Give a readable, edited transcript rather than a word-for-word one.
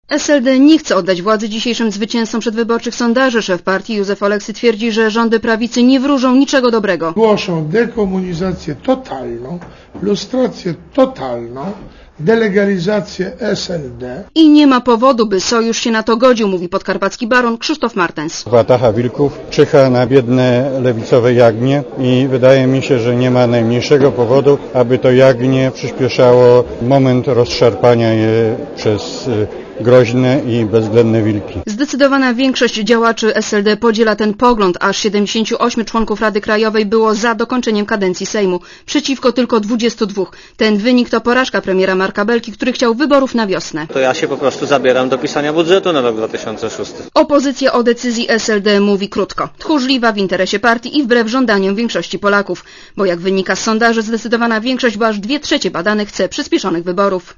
SLD nie chce oddać władzy dzisiejszym zwycięzcom przedwyborczych sondaży. Szef partii Józef Oleksy twierdzi, że rządy prawicy nie wróżą niczego dobrego. Głoszą dekomunizację totalną, lustrację totalną, delegalizację SLD. I nie ma powodu, by sojusz się na to godził, mówi podkarpacki baron Krzysztof Martens. Wataha wilków czyha na biedne lewicowe jagnię i wydaje mi się, że nie ma najmniejszego powodu, aby to jagnię przyspieszało moment rozszarpania je przez groźne i bezwzględne wilki. Zdecydowana większość działaczy SLD podziela ten pogląd, aż 78 członków Rady Krajowej było za dokończeniem kadencji Sejmu, przeciwko tylko 22. Ten wynik to porażka premiera Marka Belki, który chciał wyborów na wiosnę. To ja się po prostu zabieram do pisania budżetu na rok 2006. Opozycja o decyzji SLD mówi krótko. Tchórzliwa w interesie partii i wbrew żądaniom większości Polaków. Bo jak wynika z sondaży, zdecydowana większość, bo aż 2/3 badanych chce przyspieszonych wyborów.